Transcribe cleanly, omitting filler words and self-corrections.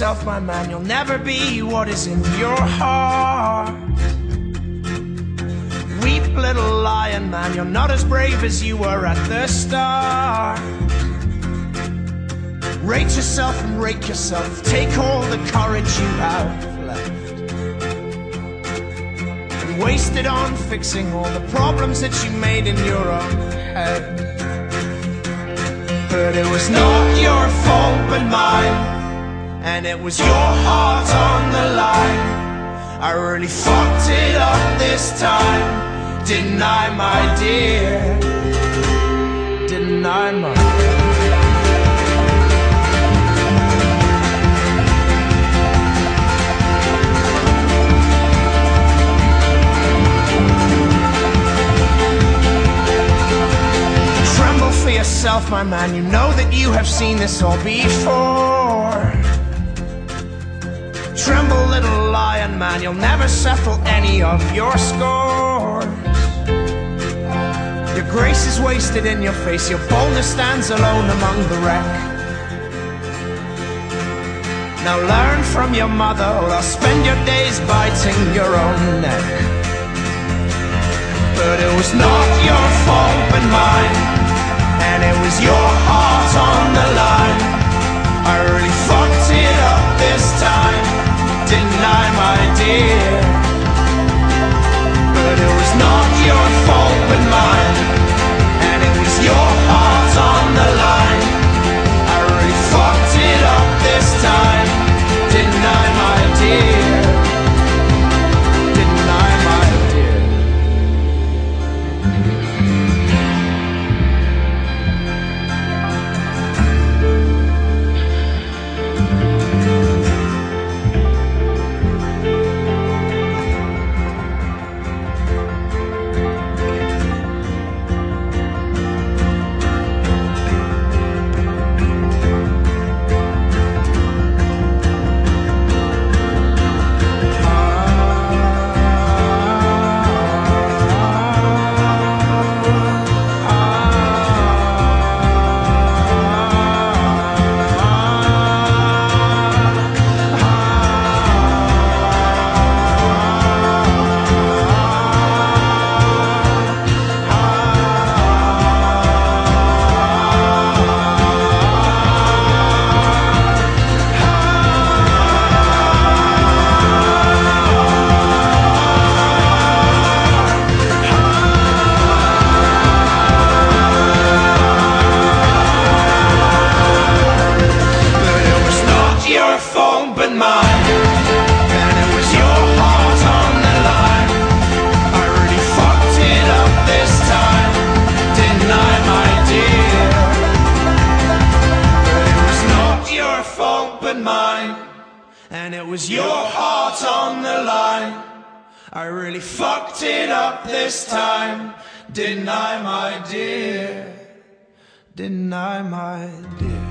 yourself, my man, you'll never be what is in your heart. Weep, little lion man, you're not as brave as you were at the start. Rate yourself and rake yourself, take all the courage you have left and waste it on fixing all the problems that you made in your own head. But it was not your fault but mine, and it was your heart on the line. I really fucked it up this time, didn't I, my dear? Didn't I, my dear? Tremble for yourself, my man, you know that you have seen this all before. Tremble, little lion man, you'll never settle any of your scores. Your grace is wasted in your face, your boldness stands alone among the wreck. Now learn from your mother, or I'll spend your days biting your own neck. But it was not your fault but mine, and it was your heart on the line. I really fucked it up this time, didn't I, my dear? But it was not your fault but mine, and it was your heart on the line. I really fucked it up this time, didn't I, my dear? Didn't I, my dear? And it was your heart on the line. I really fucked it up this time, didn't I, my dear? Didn't I, my dear?